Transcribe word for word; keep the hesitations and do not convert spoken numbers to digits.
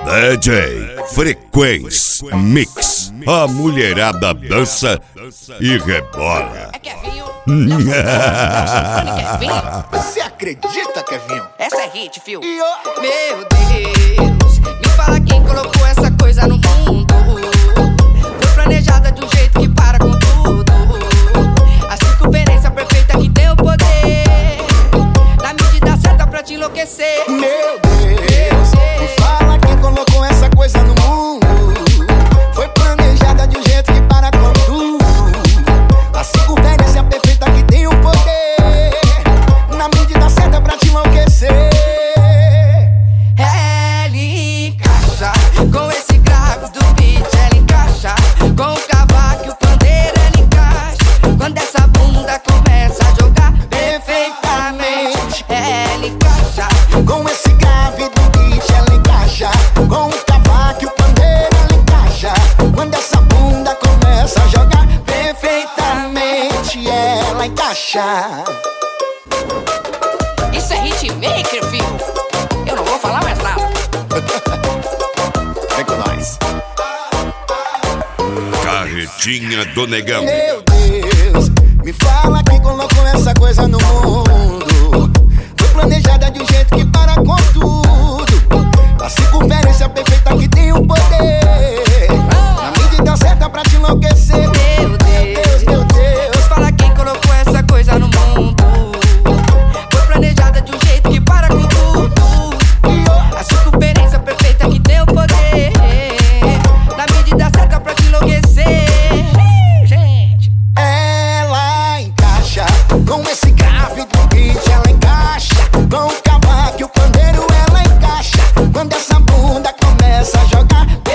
D J Frequência Mix. A mulherada dança e rebola. É Kevinho. Kevinho. Você acredita, Kevinho? Essa é hit, fio. E ó. Meu Deus, me fala quem colocou essa coisa no mundo. Foi planejada de um jeito que para com tudo. A circunferência perfeita que tem o poder, na medida certa pra te enlouquecer. Meu Deus, me fala quem colocou essa coisa no mundo. Foi planejada de um jeito que para com tudo. A circunferência perfeita que tem o poder, na medida certa pra te enlouquecer. Ela encaixa com esse grave do beat, ela encaixa com o cavaco e o pandeiro, ela encaixa quando essa bunda começa a jogar perfeitamente. Ela encaixa Com esse grave do beat ela encaixa, com o cavaco e o pandeiro ela encaixa, quando essa bunda começa a jogar perfeitamente ela encaixa. Isso é hitmaker, filho. Eu não vou falar mais nada. Vem com nós. Carretinha do Negão. Meu Deus, me fala quem colocou essa coisa no mundo. Foi planejada de um jeito que para com tudo. A circunferência perfeita que tem o poder, na medida certa pra te enlouquecer. Meu Deus, meu Deus. me fala quem colocou essa coisa no mundo. Foi planejada de um jeito que para com tudo. A circunferência perfeita que tem o poder, na medida certa pra te enlouquecer. Gente, Ela encaixa com esse grave do beat, ela encaixa com o cavaco e o pandeiro, ela encaixa quando essa bunda começa a jogar